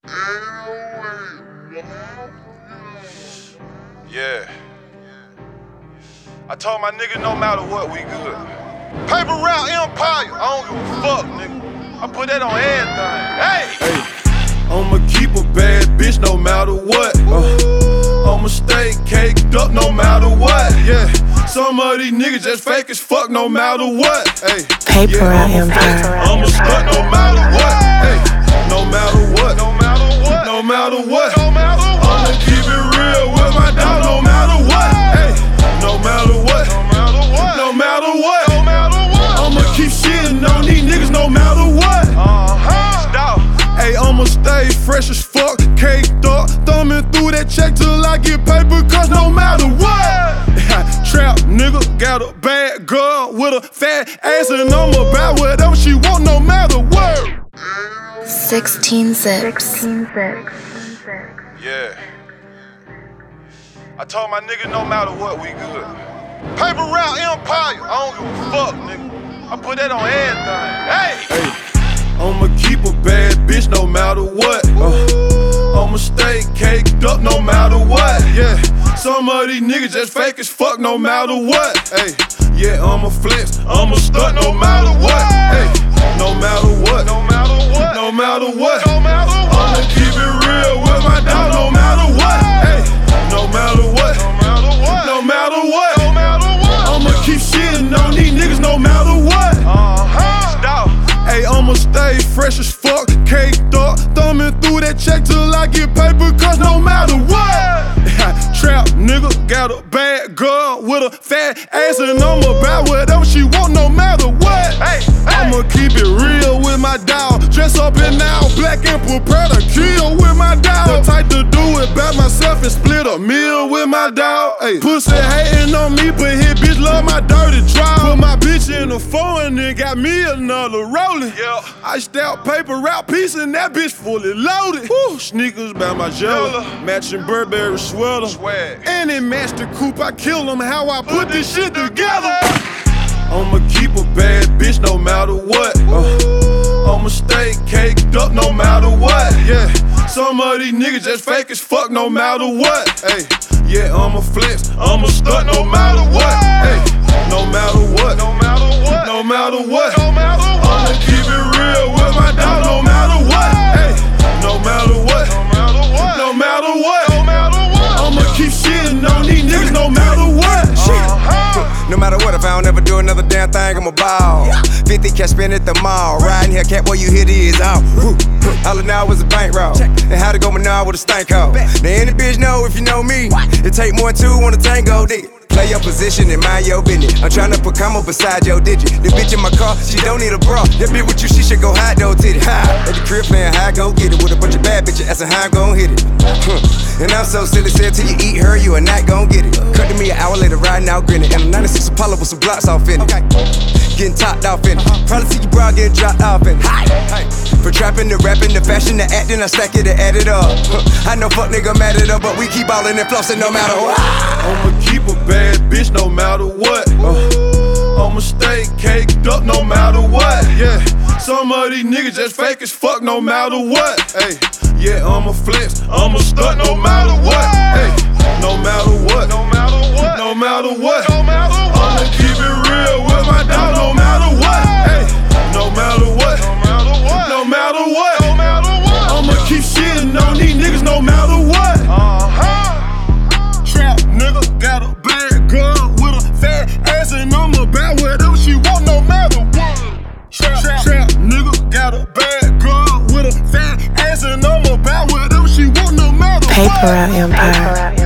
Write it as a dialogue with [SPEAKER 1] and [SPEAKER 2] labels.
[SPEAKER 1] Yeah. I told my nigga no matter what, we good. Paper route empire, I don't give a fuck, nigga. I put that on everything. Hey! I'ma keep a bad bitch no matter what. I'ma stay caked up no matter what. Yeah. Some of these niggas just fake as fuck no matter what. Hey.
[SPEAKER 2] Paper route empire.
[SPEAKER 1] I'ma stunt no matter what. Hey. No matter what. No matter what. No matter what. No matter what. I'ma keep it real with my dog no matter what. Hey. No matter what. No matter what. No matter what. No matter what. I'ma keep shitting on these niggas no matter what. Stop. Hey, I'ma stay fresh as fuck, caked up, thumbing through that check till I get paper, cause no matter what. Trap nigga got a bad girl with a fat ass, and I'm about whatever she want no matter what.
[SPEAKER 2] 16 zips.
[SPEAKER 1] Yeah. I told my nigga no matter what, we good. Paper route empire, I don't give a fuck, nigga. I put that on everything. Hey! I'ma keep a bad bitch no matter what. I'ma stay caked up no matter what. Yeah. Some of these niggas just fake as fuck no matter what. Hey. Yeah, I'ma flex, I'ma stunt no matter what. Hey. No matter what. No matter what. No matter what. No matter what. I'ma keep it real with my dog no matter what. Hey. No matter what. No matter what. No matter what. No matter what. I'ma keep shitting on these niggas no matter what. Stop. Hey, I'ma stay fresh as fuck, caked up, thumbing through that check till I get paper, cause no matter what. Trap nigga got a bad girl with a fat ass, and I'm about whatever she want no matter what. Hey, I'ma keep it real with my dog, dress up in all black and prepare to kill with my dog. The type to do it by myself and split a meal with my dog. Hey, pussy hating on me, but his bitch love my dirty draw. Put my bitch in the phone and got me another rollin'. Yeah. I out paper route piece and that bitch fully loaded. Woo. Sneakers by my jello, matching Burberry sweater. Swag. And it matched the coupe, I kill them how I put this shit together. I'ma keep a bad bitch no matter what. I'ma stay caked up no matter what. Yeah. Some of these niggas just fake as fuck no matter what. Hey. Yeah, I'ma flex, I'ma stunt no matter what. Hey. No matter what. No matter what. No matter what. No matter what. I'ma keep it real with my dog no matter what. Hey. No matter what. No matter what. No matter what. No matter what. I'ma keep shitting on these niggas no matter what.
[SPEAKER 3] No matter what, if I don't ever do another damn thing, I'ma ball. 50 cash spent at the mall. Riding here, cat boy, you hear these out. All I know was a bankroll. And how to go now with a stank hoe. Now any bitch know if you know me. It take more than two on a tango, dig. Play your position and mind your business. I'm tryna put comma beside your digit. The bitch in my car, she don't need a bra. That bitch with you, she should go hide those titties. At the crib playing high, go get it. With a bunch of bad bitches, asking how I'm gon' hit it. And I'm so silly, said till you eat her, you are not gon' get it. Cut to me an hour later, riding out grinning. And a 96 Apollo with some blocks off in it. Getting topped off in it. Probably see you bra getting dropped off in it. For trapping, the rapping, the fashion, the acting, I stack it and add it up. I know fuck nigga mad at up, but we keep ballin' and flossin' no matter what.
[SPEAKER 1] I'ma keep a bad bitch no matter what. I'ma stay caked up no matter what. Yeah. Some of these niggas just fake as fuck no matter what. Hey. Yeah, I'ma flex, I'ma stunt no matter what. Hey. No matter what. No matter what. No matter what. No matter what. I'ma keep it real with my dog no matter what. Hey. No matter what. No matter what. No matter what. No matter what. I'ma keep shitting on these niggas no matter what. Trap nigga got a bad girl with a fat ass, and I'm about whatever she want no matter what. Trap nigga got a bad girl with a fat ass, and I'm about whatever she want no matter what.
[SPEAKER 2] Paper route empire.